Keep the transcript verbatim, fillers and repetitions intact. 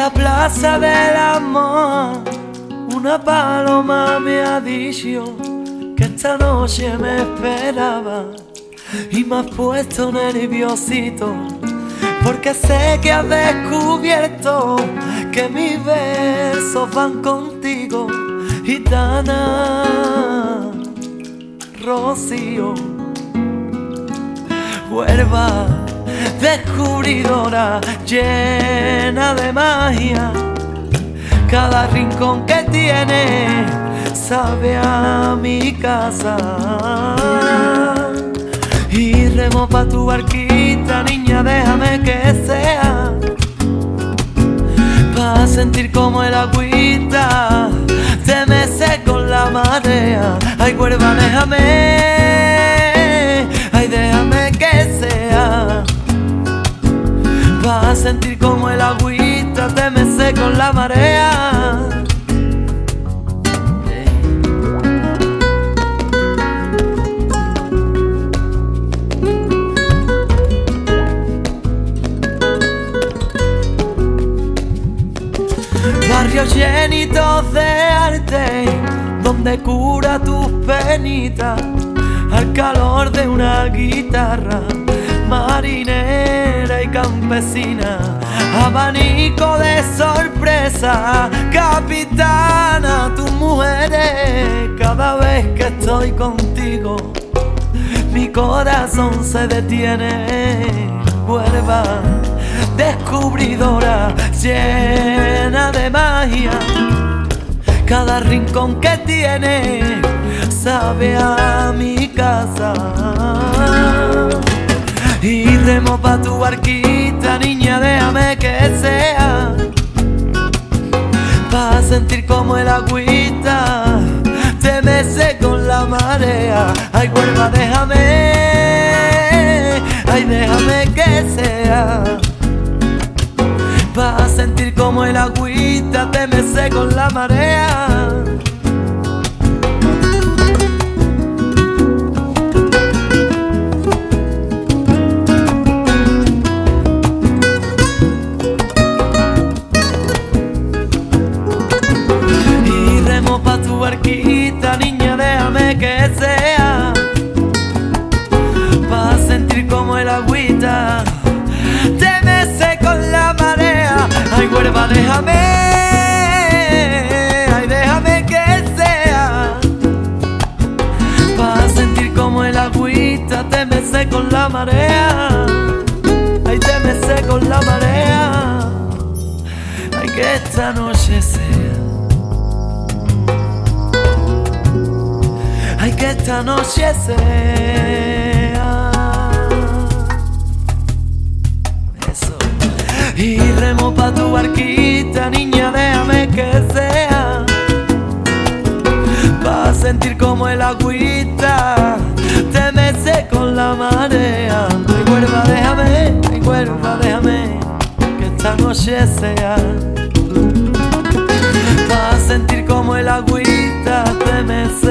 la plaza del amor, una paloma me ha dicho que esta noche me esperaba y me has puesto nerviosito porque sé que has descubierto que mis versos van contigo, gitana Rocío. Huelva descubridora, llena de magia, cada rincón que tiene sabe a mi casa. Y remo pa' tu barquita, niña, déjame que sea, pa' sentir como el agüita se mece con la marea. Ay, Huelva, déjame, ay, déjame que sea, pa' sentir como el agüita te mece con la marea. Barrios llenitos de arte, donde cura tus penitas al calor de una guitarra marinera y campesina, abanico de sorpresa, capitana, tus mujeres. Cada vez que estoy contigo, mi corazón se detiene. Huelva descubridora, llena de magia, cada rincón que tiene sabe a mi casa. Y remo pa' tu barquita, niña, déjame que sea, pa' sentir como el agüita te mece con la marea. Ay, Huelva, déjame, ay, déjame que sea, pa' sentir como el agüita te mece con la marea. Y remo pa' tu barquita, niña, déjame que sea, pa' sentir como el agüita te mece con la marea. Ay, Huelva, déjame, ay, déjame que sea, pa' sentir como el agüita te mece con la marea. Ay, te mece con la marea. Ay, que esta noche sea, ay, que esta noche sea. Y remo pa' tu barquita, niña, déjame que sea, pa' sentir como el agüita te mece con la marea. Ay, Huelva, déjame, ay, Huelva, déjame que esta noche sea, pa' sentir como el agüita te mece